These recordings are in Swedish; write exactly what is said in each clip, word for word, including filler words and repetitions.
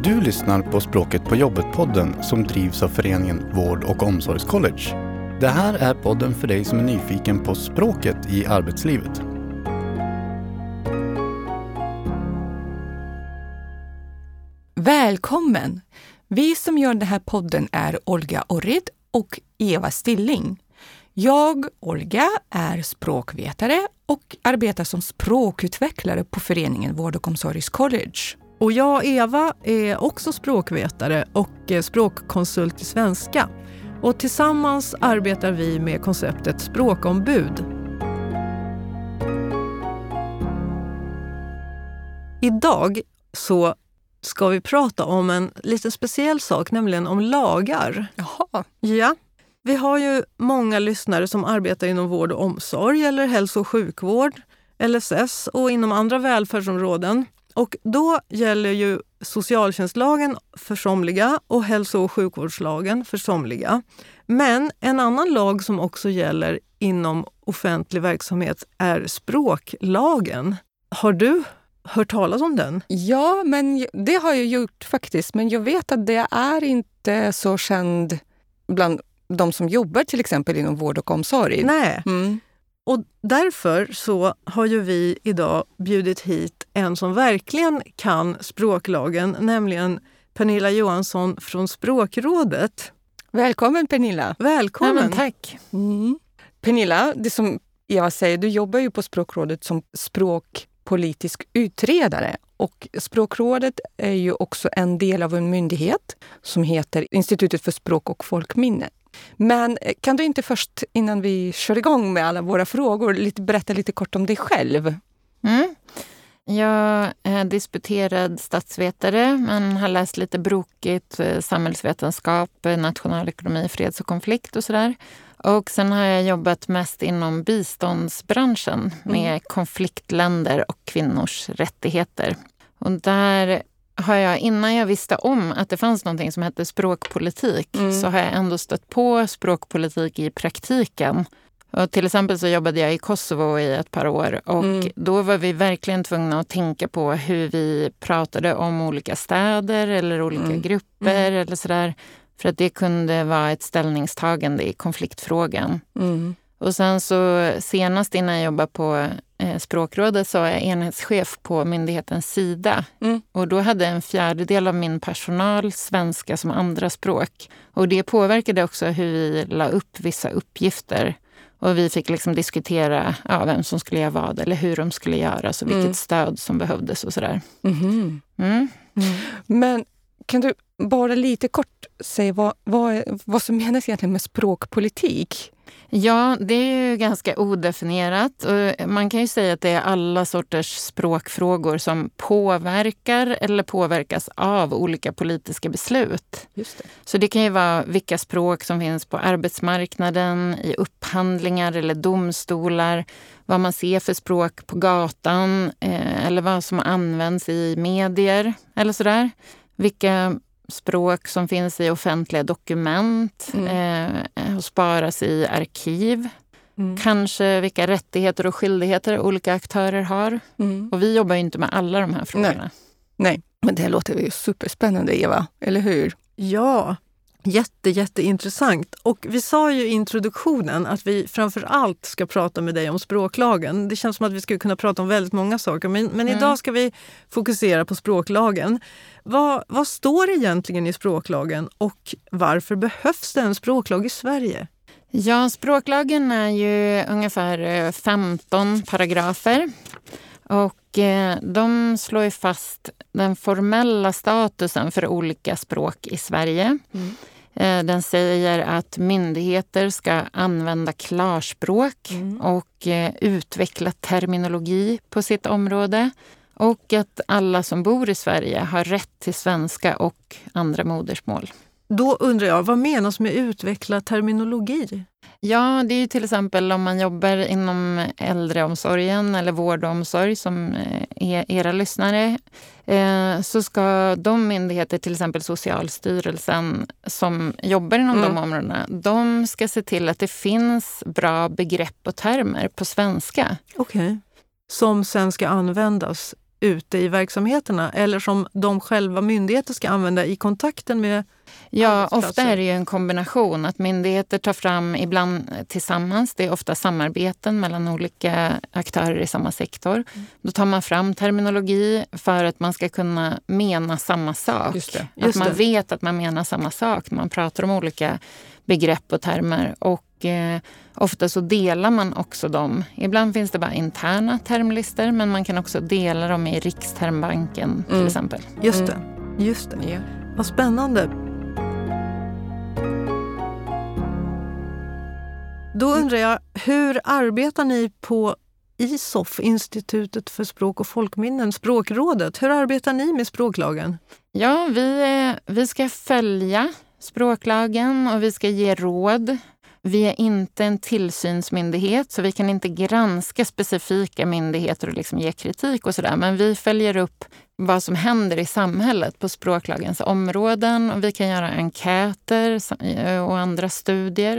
Du lyssnar på Språket på jobbet-podden som drivs av föreningen Vård- och omsorgscollege. Det här är podden för dig som är nyfiken på språket i arbetslivet. Välkommen! Vi som gör den här podden är Olga Orrid och Eva Stilling. Jag, Olga, är språkvetare och arbetar som språkutvecklare på föreningen Vård- och omsorgscollege. Och jag, Eva, är också språkvetare och språkkonsult i svenska. Och tillsammans arbetar vi med konceptet språkombud. Idag så ska vi prata om en lite speciell sak, nämligen om lagar. Jaha. Ja, vi har ju många lyssnare som arbetar inom vård och omsorg eller hälso- och sjukvård, L S S och inom andra välfärdsområden. Och då gäller ju socialtjänstlagen för somliga och hälso- och sjukvårdslagen för somliga. Men en annan lag som också gäller inom offentlig verksamhet är språklagen. Har du hört talas om den? Ja, men det har jag gjort faktiskt. Men jag vet att det är inte så känd bland de som jobbar till exempel inom vård och omsorg. Nej. Mm. Och därför så har ju vi idag bjudit hit en som verkligen kan språklagen, nämligen Pernilla Johansson från Språkrådet. Välkommen Pernilla! Välkommen! Ja, men tack! Mm. Pernilla, det som Eva säger, du jobbar ju på Språkrådet som språkpolitisk utredare. Och Språkrådet är ju också en del av en myndighet som heter Institutet för språk och folkminne. Men kan du inte först, innan vi kör igång med alla våra frågor, lite, berätta lite kort om dig själv? Mm. Jag är disputerad statsvetare men har läst lite brokigt samhällsvetenskap, nationalekonomi, freds- och konflikt och sådär. Och sen har jag jobbat mest inom biståndsbranschen med mm. konfliktländer och kvinnors rättigheter. Och där har jag, innan jag visste om att det fanns någonting som hette språkpolitik, mm. så har jag ändå stött på språkpolitik i praktiken. Och till exempel så jobbade jag i Kosovo i ett par år och mm. då var vi verkligen tvungna att tänka på hur vi pratade om olika städer eller olika mm. grupper mm. eller sådär. För att det kunde vara ett ställningstagande i konfliktfrågan. Mm. Och sen så senast innan jag jobbade på eh, Språkrådet så var jag enhetschef på myndighetens sida. Mm. Och då hade en fjärdedel av min personal svenska som andra språk. Och det påverkade också hur vi la upp vissa uppgifter. Och vi fick liksom diskutera ja, vem som skulle göra vad eller hur de skulle göra. Så vilket mm. stöd som behövdes och sådär. Mm. Mm. Mm. Men kan du bara lite kort säga vad, vad, vad som menas egentligen med språkpolitik? Ja, det är ju ganska odefinierat och man kan ju säga att det är alla sorters språkfrågor som påverkar eller påverkas av olika politiska beslut. Just det. Så det kan ju vara vilka språk som finns på arbetsmarknaden, i upphandlingar eller domstolar, vad man ser för språk på gatan eh, eller vad som används i medier eller sådär. Vilka språk som finns i offentliga dokument mm. eh, och sparas i arkiv. Mm. Kanske vilka rättigheter och skyldigheter olika aktörer har. Mm. Och vi jobbar ju inte med alla de här frågorna. Nej, Nej. Men det låter ju superspännande, Eva, eller hur? Ja, jätte, jätteintressant. Och vi sa ju i introduktionen att vi framför allt ska prata med dig om språklagen. Det känns som att vi skulle kunna prata om väldigt många saker. Men, men mm. idag ska vi fokusera på språklagen. Vad, vad står egentligen i språklagen och varför behövs det en språklag i Sverige? Ja, språklagen är ju ungefär femton paragrafer. Och eh, de slår ju fast den formella statusen för olika språk i Sverige. Mm. Eh, den säger att myndigheter ska använda klarspråk mm. och eh, utveckla terminologi på sitt område. Och att alla som bor i Sverige har rätt till svenska och andra modersmål. Då undrar jag, vad menas med utveckla terminologi? Ja, det är ju till exempel om man jobbar inom äldreomsorgen eller vård och omsorg som är era lyssnare. Så ska de myndigheter, till exempel Socialstyrelsen, som jobbar inom mm. de områdena, de ska se till att det finns bra begrepp och termer på svenska. Okej. Okay. Som sen ska användas ute i verksamheterna eller som de själva myndigheter ska använda i kontakten med Ja, ofta är det ju en kombination att myndigheter tar fram ibland tillsammans. Det är ofta samarbeten mellan olika aktörer i samma sektor. Mm. Då tar man fram terminologi för att man ska kunna mena samma sak. Just det. Just att man det. vet att man menar samma sak när man pratar om olika begrepp och termer. Och eh, ofta så delar man också dem. Ibland finns det bara interna termlister, men man kan också dela dem i Rikstermbanken till Mm. exempel. Just det, Mm. just det. Ja. Vad spännande. Då undrar jag, hur arbetar ni på I S O F, Institutet för språk och folkminnen, Språkrådet? Hur arbetar ni med språklagen? Ja, vi, eh, vi ska följa språklagen och vi ska ge råd. Vi är inte en tillsynsmyndighet så vi kan inte granska specifika myndigheter och liksom ge kritik och sådär. Men vi följer upp vad som händer i samhället på språklagens områden och vi kan göra enkäter och andra studier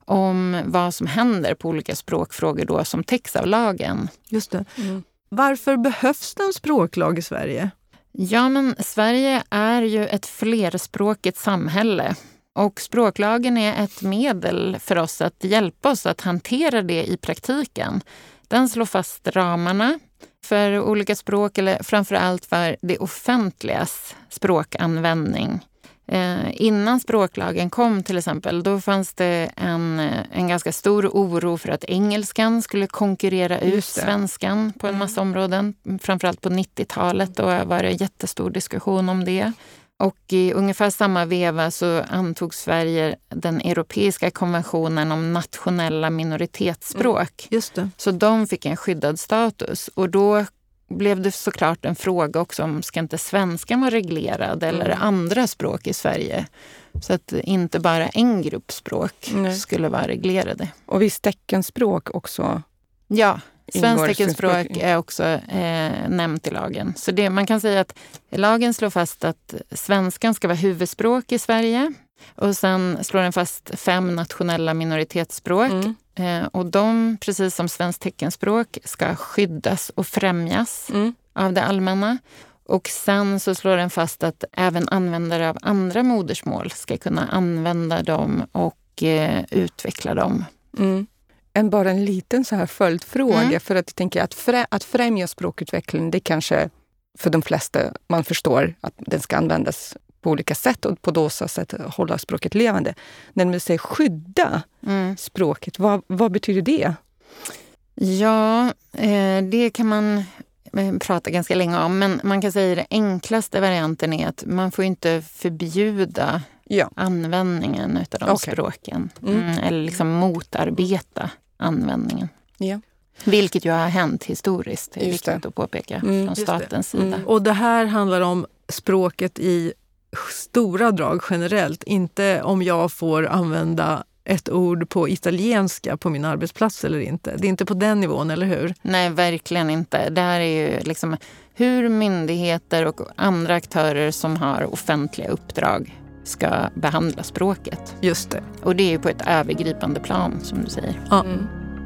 om vad som händer på olika språkfrågor då som täcks av lagen. Just det. Mm. Varför behövs det en språklag i Sverige? Ja, men Sverige är ju ett flerspråkigt samhälle. Och språklagen är ett medel för oss att hjälpa oss att hantera det i praktiken. Den slår fast ramarna för olika språk eller framförallt för det offentligas språkanvändning. Eh, innan språklagen kom till exempel, då fanns det en, en ganska stor oro för att engelskan skulle konkurrera ut svenskan på en massa områden. Framförallt på nittiotalet då var det jättestor diskussion om det. Och i ungefär samma veva så antog Sverige den europeiska konventionen om nationella minoritetsspråk. Mm, just det. Så de fick en skyddad status. Och då blev det såklart en fråga också om ska inte svenskan vara reglerad eller Mm. andra språk i Sverige. Så att inte bara en grupp språk Nej. skulle vara reglerade. Och visst teckenspråk också? Ja, svenskt Ingår teckenspråk som språk. är också eh, nämnt i lagen. Så det, man kan säga att lagen slår fast att svenskan ska vara huvudspråk i Sverige. Och sen slår den fast fem nationella minoritetsspråk. Mm. Eh, och de, precis som svenskt teckenspråk, ska skyddas och främjas Mm. av det allmänna. Och sen så slår den fast att även användare av andra modersmål ska kunna använda dem och eh, utveckla dem. Mm. En, bara en liten så här följdfråga, Mm. för att jag tänker att, frä, att främja språkutveckling, det kanske för de flesta, man förstår att den ska användas på olika sätt och på då sätt hålla språket levande. När man säger skydda Mm. språket, vad, vad betyder det? Ja, eh, det kan man eh, prata ganska länge om. Men man kan säga att den enklaste varianten är att man får inte förbjuda Ja. användningen av de Okej. språken. Mm. Mm, eller liksom motarbeta användningen. Ja. Vilket ju har hänt historiskt, det är Just det. viktigt att påpeka Mm, från just statens det. sida. Mm. Och det här handlar om språket i stora drag generellt. Inte om jag får använda ett ord på italienska på min arbetsplats eller inte. Det är inte på den nivån, eller hur? Nej, verkligen inte. Det här är ju liksom hur myndigheter och andra aktörer som har offentliga uppdrag ska behandla språket. Just det. Och det är ju på ett övergripande plan, som du säger. Ja. Mm.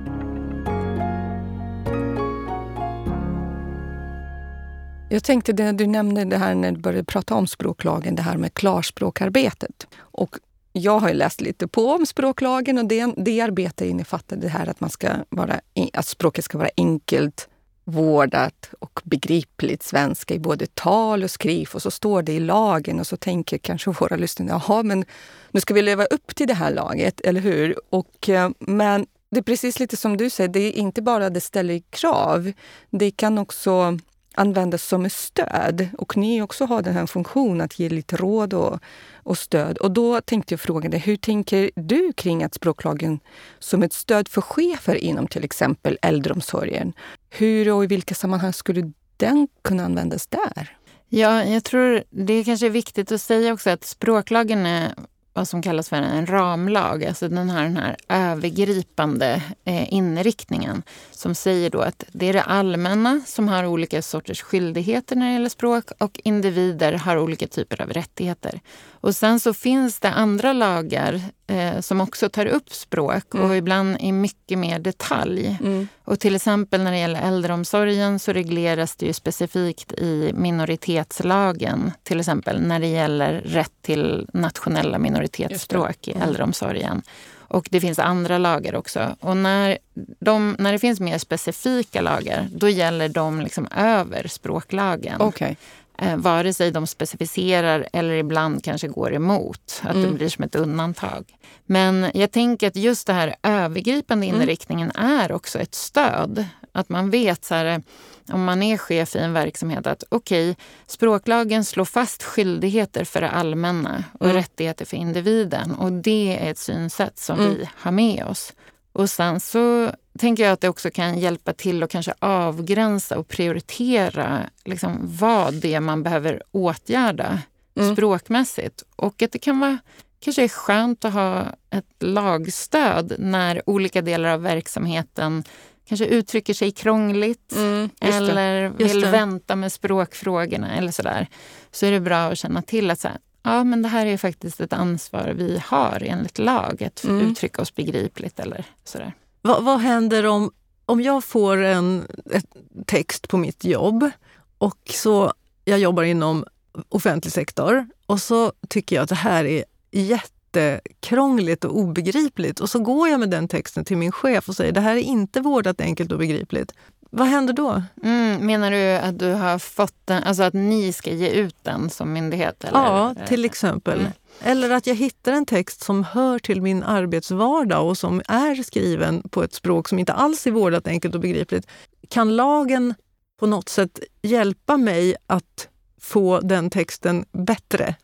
Jag tänkte det du nämnde det här när du började prata om språklagen, det här med klarspråkarbetet. Och jag har ju läst lite på om språklagen och det, det arbetet innefattar det här att, man ska vara, att språket ska vara enkelt, vårdat och begripligt svenska i både tal och skriv. Och så står det i lagen och så tänker kanske våra lyssnare, jaha, men nu ska vi leva upp till det här laget, eller hur? Och, men det är precis lite som du säger, det är inte bara det ställer krav, det kan också användas som ett stöd. Och ni också har den här funktionen att ge lite råd och, och stöd. Och då tänkte jag fråga dig, hur tänker du kring att språklagen som ett stöd för chefer inom till exempel äldreomsorgen? Hur och i vilka sammanhang skulle den kunna användas där? Ja, jag tror det kanske är viktigt att säga också att språklagen är vad som kallas för en ramlag. Alltså den har den här övergripande eh, inriktningen som säger då att det är det allmänna som har olika sorters skyldigheter när det gäller språk och individer har olika typer av rättigheter. Och sen så finns det andra lagar eh, som också tar upp språk Mm. och ibland i mycket mer detalj. Mm. Och till exempel när det gäller äldreomsorgen så regleras det ju specifikt i minoritetslagen. Till exempel när det gäller rätt till nationella minoritetsspråk i Mm. äldreomsorgen. Och det finns andra lagar också. Och när, de, när det finns mer specifika lagar, då gäller de liksom över språklagen. Okej. Eh, vare sig de specificerar eller ibland kanske går emot. Att Mm. det blir som ett undantag. Men jag tänker att just det här övergripande Mm. inriktningen är också ett stöd. Att man vet så här, om man är chef i en verksamhet att okej, okay, språklagen slår fast skyldigheter för det allmänna och Mm. rättigheter för individen. Och det är ett synsätt som Mm. vi har med oss. Och sen så tänker jag att det också kan hjälpa till att kanske avgränsa och prioritera liksom vad det är man behöver åtgärda Mm. språkmässigt. Och att det kan vara kanske är skönt att ha ett lagstöd när olika delar av verksamheten kanske uttrycker sig krångligt Mm, just det. eller Just vill det. vänta med språkfrågorna eller sådär. Så är det bra att känna till att så här, ja, men det här är faktiskt ett ansvar vi har enligt lag att Mm. uttrycka oss begripligt eller sådär. Vad, vad händer om, om jag får en ett text på mitt jobb och så jag jobbar inom offentlig sektor och så tycker jag att det här är jättekrångligt och obegripligt och så går jag med den texten till min chef och säger det här är inte vårdat enkelt och begripligt. Vad händer då? Mm, menar du att du har fått den, alltså att ni ska ge ut den som myndighet? Eller? Ja, till exempel. Mm. Eller att jag hittar en text som hör till min arbetsvardag och som är skriven på ett språk som inte alls är vårdat enkelt och begripligt. Kan lagen på något sätt hjälpa mig att få den texten bättre?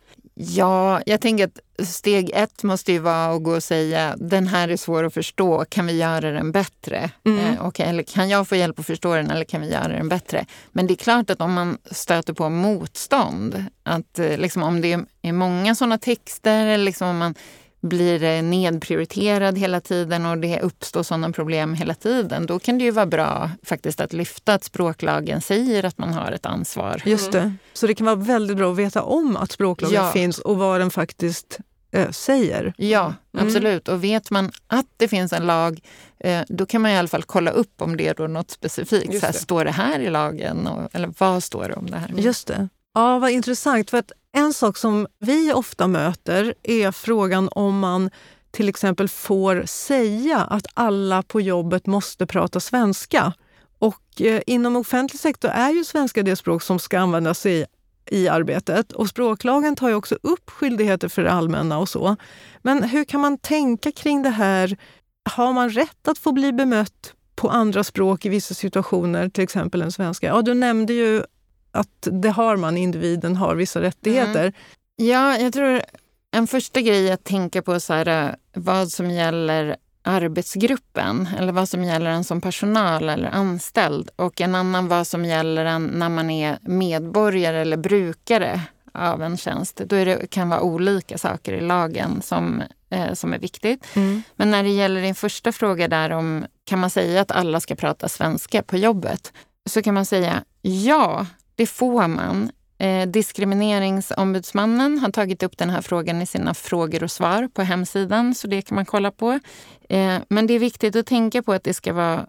Ja, jag tänker att steg ett måste ju vara att gå och säga den här är svår att förstå, kan vi göra den bättre? Mm. Eh, okay, eller kan jag få hjälp att förstå den eller kan vi göra den bättre? Men det är klart att om man stöter på motstånd, att eh, liksom, om det är många sådana texter eller liksom, om man blir eh, nedprioriterad hela tiden och det uppstår sådana problem hela tiden, då kan det ju vara bra faktiskt att lyfta att språklagen säger att man har ett ansvar. Just det. Så det kan vara väldigt bra att veta om att språklagen Ja. finns och vad den faktiskt eh, säger. Ja, Mm. absolut. Och vet man att det finns en lag, eh, då kan man i alla fall kolla upp om det är då något specifikt. Just Så här, det. står det här i lagen? Och, eller vad står det om det här? Just det. Ja, vad intressant. För att en sak som vi ofta möter är frågan om man till exempel får säga att alla på jobbet måste prata svenska. Och eh, inom offentlig sektor är ju svenska det språk som ska användas i, i arbetet. Och språklagen tar ju också upp skyldigheter för det allmänna och så. Men hur kan man tänka kring det här? Har man rätt att få bli bemött på andra språk i vissa situationer, till exempel än svenska? Ja, du nämnde ju att det har man, individen har vissa rättigheter. Mm. Ja, jag tror en första grej att tänka på så här, vad som gäller arbetsgruppen eller vad som gäller en som personal eller anställd och en annan vad som gäller en när man är medborgare eller brukare av en tjänst. Då är det, kan vara olika saker i lagen som, eh, som är viktigt. Mm. Men när det gäller din första fråga där om kan man säga att alla ska prata svenska på jobbet, så kan man säga ja, det får man. Eh, Diskrimineringsombudsmannen har tagit upp den här frågan i sina frågor och svar på hemsidan, så det kan man kolla på. Eh, men det är viktigt att tänka på att det ska vara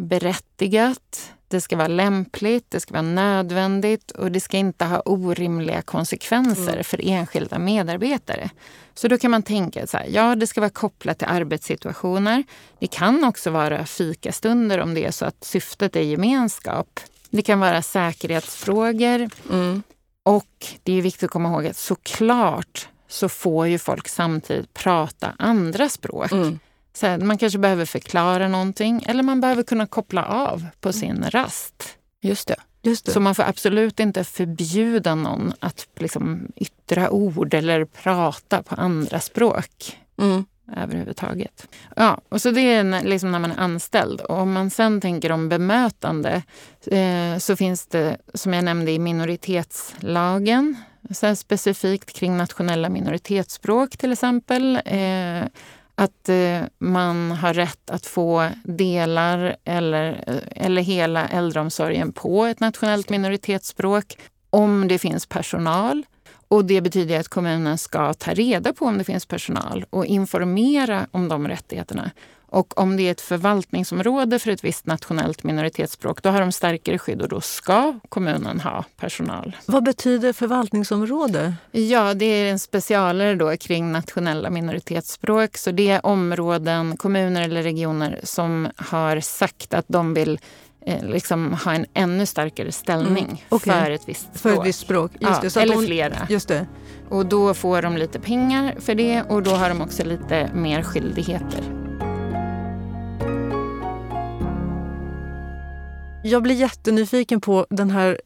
berättigat, det ska vara lämpligt, det ska vara nödvändigt och det ska inte ha orimliga konsekvenser Mm. för enskilda medarbetare. Så då kan man tänka så här, ja, det ska vara kopplat till arbetssituationer. Det kan också vara fikastunder om det är så att syftet är gemenskap. Det kan vara säkerhetsfrågor. Mm. Och det är viktigt att komma ihåg att såklart så får ju folk samtidigt prata andra språk. Mm. Så här, man kanske behöver förklara någonting eller man behöver kunna koppla av på sin rast. Just det. Just det. Så man får absolut inte förbjuda någon att liksom yttra ord eller prata på andra språk Mm. överhuvudtaget. Ja, och så det är när- liksom när man är anställd. Och om man sen tänker om bemötande eh, så finns det, som jag nämnde i minoritetslagen, så här specifikt kring nationella minoritetsspråk till exempel, eh, att eh, man har rätt att få delar eller, eller hela äldreomsorgen på ett nationellt minoritetsspråk om det finns personal. Och det betyder att kommunen ska ta reda på om det finns personal och informera om de rättigheterna. Och om det är ett förvaltningsområde för ett visst nationellt minoritetsspråk, då har de starkare skydd och då ska kommunen ha personal. Vad betyder förvaltningsområde? Ja, det är en specialare då kring nationella minoritetsspråk. Så det är områden, kommuner eller regioner som har sagt att de vill eh, liksom ha en ännu starkare ställning mm. okay. för ett visst språk. För ett visst språk, just ja, det. Så eller hon, flera. Just det. Och då får de lite pengar för det och då har de också lite mer skyldigheter. Jag blir jättenyfiken på den här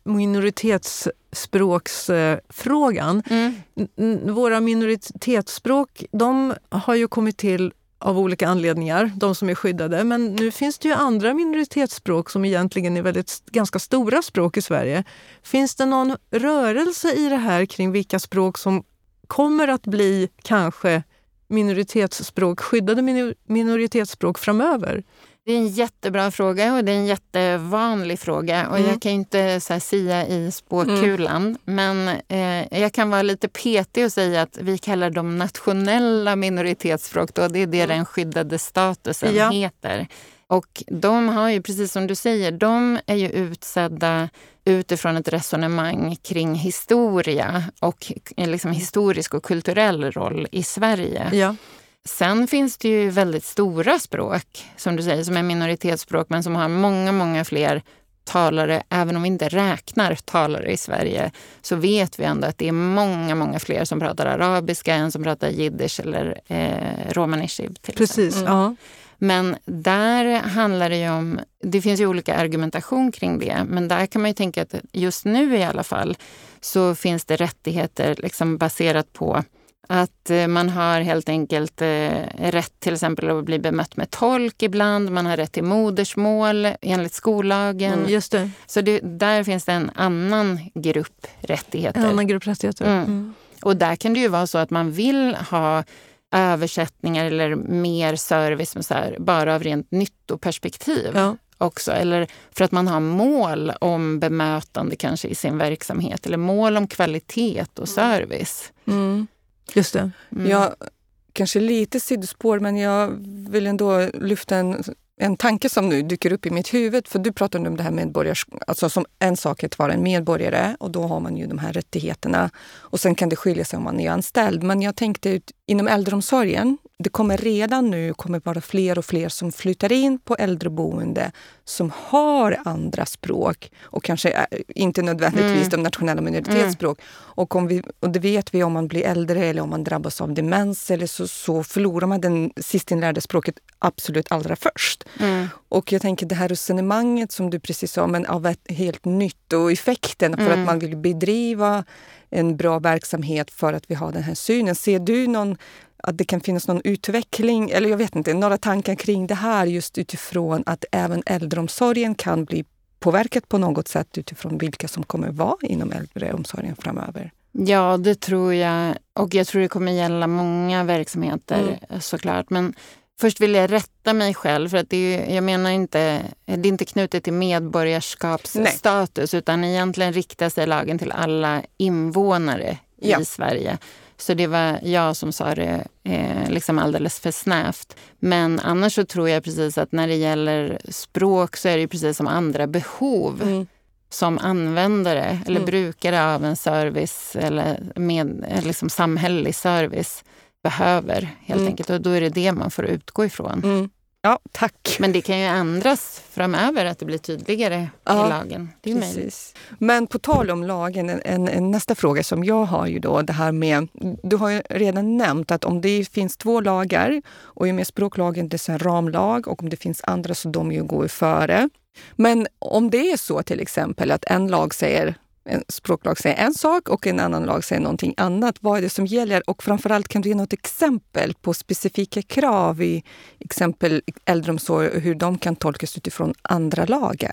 minoritetsspråksfrågan. Mm. Våra minoritetsspråk, de har ju kommit till av olika anledningar, de som är skyddade. Men nu finns det ju andra minoritetsspråk som egentligen är väldigt ganska stora språk i Sverige. Finns det någon rörelse i det här kring vilka språk som kommer att bli kanske minoritetsspråk, skyddade minor- minoritetsspråk framöver? Det är en jättebra fråga och det är en jättevanlig fråga. Och mm. jag kan ju inte så här, sia i spåkulan. Mm. Men eh, jag kan vara lite petig och säga att vi kallar dem nationella minoritetsspråk. Då. Det är det mm. den skyddade statusen ja. heter. Och de har ju, precis som du säger, de är ju utsedda utifrån ett resonemang kring historia och liksom historisk och kulturell roll i Sverige. Ja. Sen finns det ju väldigt stora språk, som du säger, som är minoritetsspråk men som har många, många fler talare. Även om vi inte räknar talare i Sverige så vet vi ändå att det är många, många fler som pratar arabiska än som pratar jiddisch eller eh, romani chib. Precis, mm. ja. Men där handlar det ju om, det finns ju olika argumentation kring det, men där kan man ju tänka att just nu i alla fall så finns det rättigheter liksom baserat på att man har helt enkelt eh, rätt till exempel att bli bemött med tolk ibland. Man har rätt till modersmål enligt skollagen. Mm, just det. Så det, där finns det en annan grupp rättigheter. En annan grupp rättigheter. Mm. Mm. Och där kan det ju vara så att man vill ha översättningar eller mer service med så här, bara av rent nyttoperspektiv. Ja. Också, eller för att man har mål om bemötande kanske i sin verksamhet. Eller mål om kvalitet och service. Mm. Just det. Mm. Jag, kanske lite sidospår, men jag vill ändå lyfta en, en tanke som nu dyker upp i mitt huvud. För du pratade om det här medborgarskap, alltså som en sak att vara en medborgare och då har man ju de här rättigheterna. Och sen kan det skilja sig om man är anställd. Men jag tänkte ut inom äldreomsorgen, det kommer redan nu kommer vara fler och fler som flyttar in på äldreboende som har andra språk och kanske inte nödvändigtvis mm. de nationella minoritetsspråk. Mm. Och, om vi, och det vet vi om man blir äldre eller om man drabbas av demens eller så, så förlorar man den sistinlärda språket absolut allra först. Mm. Och jag tänker det här resonemanget som du precis sa, men av ett helt nytt och effekten för mm. att man vill bedriva en bra verksamhet för att vi har den här synen. Ser du någon att det kan finnas någon utveckling, eller jag vet inte, några tankar kring det här just utifrån att även äldreomsorgen kan bli påverkat på något sätt utifrån vilka som kommer vara inom äldreomsorgen framöver? Ja, det tror jag. Och jag tror det kommer gälla många verksamheter mm. såklart. Men först vill jag rätta mig själv för att det är, jag menar inte, det är inte knutet till medborgarskapsstatus Nej. utan egentligen riktar sig lagen till alla invånare ja. i Sverige. Så det var jag som sa det eh, liksom alldeles för snävt. Men annars så tror jag precis att när det gäller språk så är det ju precis som andra behov mm. som användare eller mm. brukare av en service eller med liksom samhällelig service behöver helt mm. enkelt. Och då är det det man får utgå ifrån. Mm. Ja, tack. Men det kan ju ändras framöver att det blir tydligare ja, i lagen. Det är precis. Möjligt. Men på tal om lagen, en, en, en nästa fråga som jag har ju då det här med, du har ju redan nämnt att om det finns två lagar och i med språklagen det är en ramlag och om det finns andra så de ju går före. Men om det är så till exempel att en lag säger en språklag säger en sak och en annan lag säger någonting annat. Vad är det som gäller? Och framförallt kan du ge något exempel på specifika krav i exempel äldreomsorg och hur de kan tolkas utifrån andra lagar?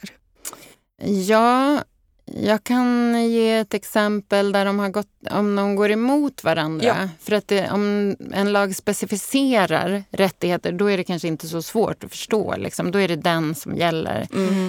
Ja, jag kan ge ett exempel där de har gått, om de går emot varandra. Ja. För att det, om en lag specificerar rättigheter, då är det kanske inte så svårt att förstå. Liksom. Då är det den som gäller. Mm.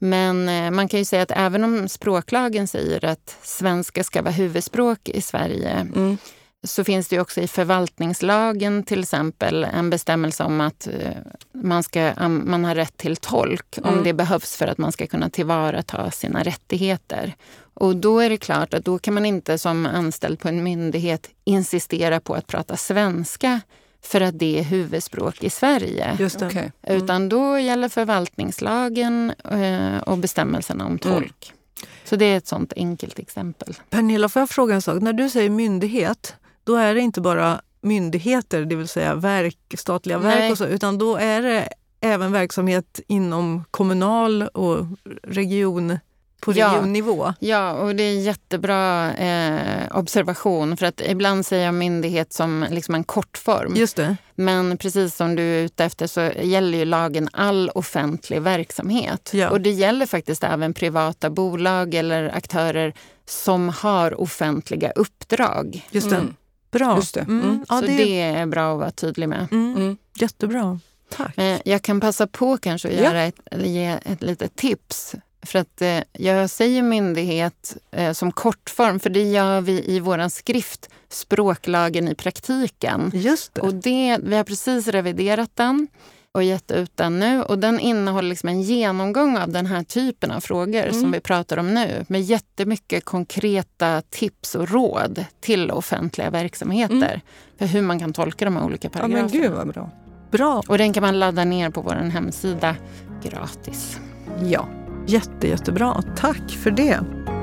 Men eh, man kan ju säga att även om språklagen säger att svenska ska vara huvudspråk i Sverige Mm. så finns det ju också i förvaltningslagen till exempel en bestämmelse om att eh, man, ska, um, man har rätt till tolk om Mm. det behövs för att man ska kunna tillvarata sina rättigheter. Och då är det klart att då kan man inte som anställd på en myndighet insistera på att prata svenska för att det är huvudspråk i Sverige. Just det. Okej. Utan då gäller förvaltningslagen eh, och bestämmelserna om tolk. Så det är ett sånt enkelt exempel. Pernilla, får jag fråga en sak? När du säger myndighet, då är det inte bara myndigheter, det vill säga verk, statliga verk Nej. och så, utan då är det även verksamhet inom kommunal och region, på Ja. regionnivå. Ja, och det är en jättebra eh, observation för att ibland säger jag myndighet som liksom en kortform. Just det. Men precis som du är ute efter så gäller ju lagen all offentlig verksamhet. Ja. Och det gäller faktiskt även privata bolag eller aktörer som har offentliga uppdrag. Just det. Mm. Bra. Just det. Mm. Mm. Ja, så det, det är bra att vara tydlig med. mm. Mm. Jättebra. Tack. Eh, Jag kan passa på kanske att Ja. göra ett, eller ge ett litet tips. För att eh, jag säger myndighet eh, som kortform, för det gör vi i våran skrift Språklagen i praktiken. Just det. Och det, vi har precis reviderat den och gett ut den nu. Och den innehåller liksom en genomgång av den här typen av frågor Mm. som vi pratar om nu. Med jättemycket konkreta tips och råd till offentliga verksamheter. Mm. För hur man kan tolka de här olika Ja, paragraferna. men gud vad bra. Bra. Och den kan man ladda ner på vår hemsida gratis. Ja. Jätte, jättebra. Tack för det.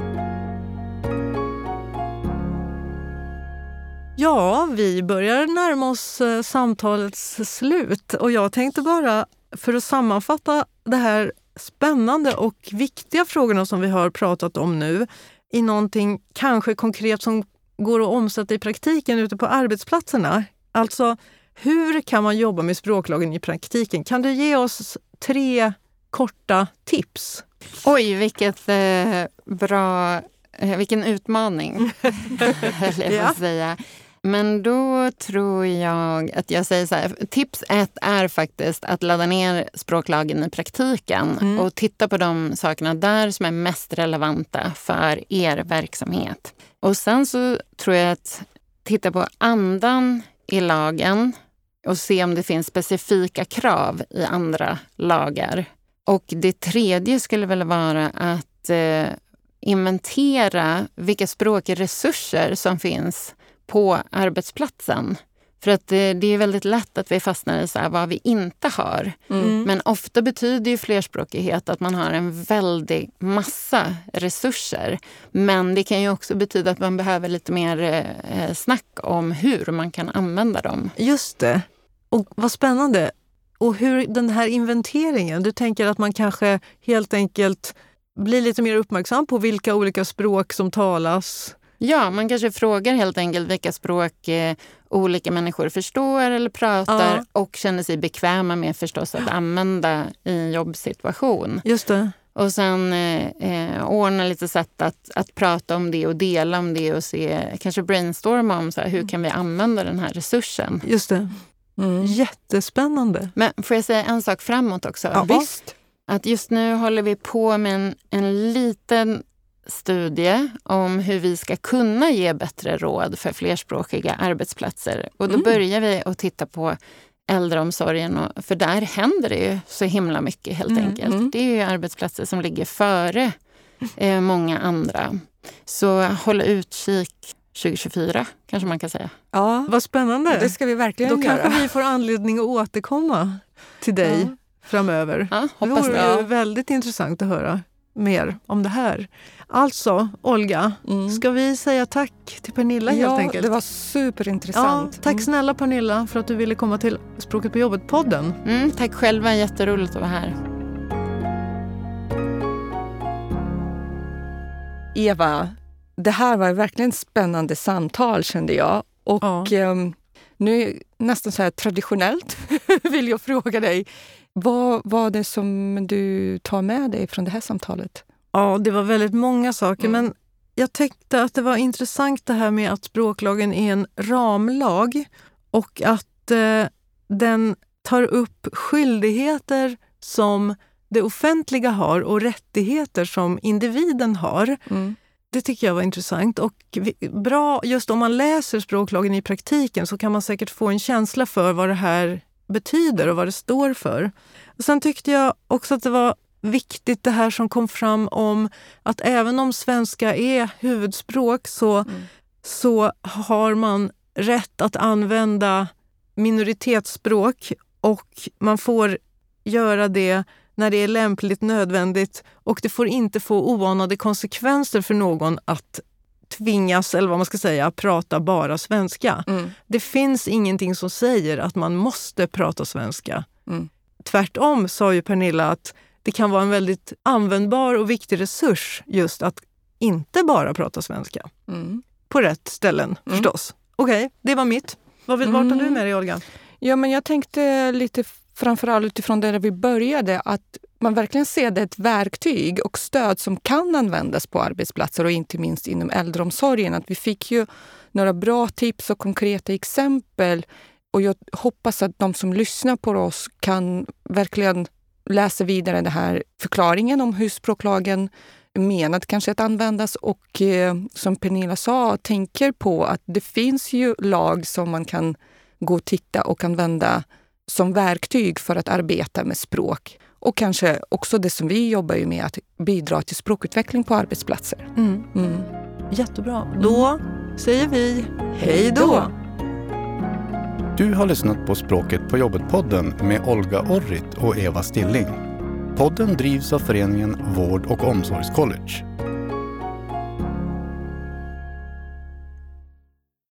Ja, vi börjar närma oss eh, samtalets slut. Och jag tänkte bara, för att sammanfatta det här spännande och viktiga frågorna som vi har pratat om nu, i någonting kanske konkret som går att omsätta i praktiken ute på arbetsplatserna. Alltså, hur kan man jobba med språklagen i praktiken? Kan du ge oss tre korta tips? Oj, vilket eh, bra, eh, vilken utmaning, höll jag Ja. på säga. Men då tror jag att jag säger så här, tips ett är faktiskt att ladda ner språklagen i praktiken Mm. och titta på de sakerna där som är mest relevanta för er verksamhet. Och sen så tror jag att titta på andan i lagen och se om det finns specifika krav i andra lagar. Och det tredje skulle väl vara att eh, inventera vilka språkresurser som finns på arbetsplatsen. För att eh, det är väldigt lätt att vi fastnar i så här, vad vi inte har. Mm. Men ofta betyder ju flerspråkighet att man har en väldig massa resurser. Men det kan ju också betyda att man behöver lite mer eh, snack om hur man kan använda dem. Just det. Och vad spännande. Och hur den här inventeringen, du tänker att man kanske helt enkelt blir lite mer uppmärksam på vilka olika språk som talas. Ja, man kanske frågar helt enkelt vilka språk eh, olika människor förstår eller pratar Ja. och känner sig bekväma med förstås att använda i en jobbsituation. Just det. Och sen eh, eh, ordna lite sätt att, att prata om det och dela om det och se, kanske brainstorma om så här, hur kan vi använda den här resursen. Just det. Mm. Jättespännande. Men får jag säga en sak framåt också? Ja, Visst. Att just nu håller vi på med en, en liten studie om hur vi ska kunna ge bättre råd för flerspråkiga arbetsplatser. Och då Mm. börjar vi att titta på äldreomsorgen, och, för där händer det ju så himla mycket helt Mm, enkelt. mm. Det är ju arbetsplatser som ligger före eh, många andra. Så håll utkik tjugo tjugofyra kanske man kan säga. Ja, Vad spännande. det ska vi verkligen Då göra. kanske vi får anledning att återkomma till dig Ja. framöver. Ja, Det hoppas vore det. ju väldigt intressant att höra mer om det här. Alltså, Olga, Mm. ska vi säga tack till Pernilla helt Ja, enkelt? det var Ja, superintressant. tack snälla Pernilla för att du ville komma till Språket på jobbet-podden. Mm, tack själva, jätteroligt att vara här. Eva, det här var verkligen ett spännande samtal kände jag. Och Ja. ehm, nu nästan så här traditionellt vill jag fråga dig, vad var det som du tar med dig från det här samtalet? Ja, det var väldigt många saker, Mm. men jag tyckte att det var intressant det här med att språklagen är en ramlag och att eh, den tar upp skyldigheter som det offentliga har och rättigheter som individen har. Mm. Det tycker jag var intressant. Och bra, just om man läser språklagen i praktiken så kan man säkert få en känsla för vad det här betyder och vad det står för. Och sen tyckte jag också att det var viktigt det här som kom fram om att även om svenska är huvudspråk så, mm. så har man rätt att använda minoritetsspråk och man får göra det när det är lämpligt nödvändigt och det får inte få oanade konsekvenser för någon att tvingas, eller vad man ska säga, prata bara svenska. Mm. Det finns ingenting som säger att man måste prata svenska. Mm. Tvärtom sa ju Pernilla att det kan vara en väldigt användbar och viktig resurs just att inte bara prata svenska. Mm. På rätt ställen mm. förstås. Okej, okay, det var mitt. Vad vill mm. vart har du med dig, Olga? Ja, men jag tänkte lite framförallt utifrån där vi började att man verkligen ser det ett verktyg och stöd som kan användas på arbetsplatser och inte minst inom äldreomsorgen. Att vi fick ju några bra tips och konkreta exempel och jag hoppas att de som lyssnar på oss kan verkligen läsa vidare den här förklaringen om hur språklagen är menad kanske att användas och eh, som Pernilla sa, tänker på att det finns ju lag som man kan gå och titta och använda som verktyg för att arbeta med språk. Och kanske också det som vi jobbar ju med att bidra till språkutveckling på arbetsplatser. Mm. Mm. Jättebra. Då säger vi hej då! Du har lyssnat på Språket på jobbet-podden med Olga Orrit och Eva Stilling. Podden drivs av föreningen Vård- och omsorgscollege.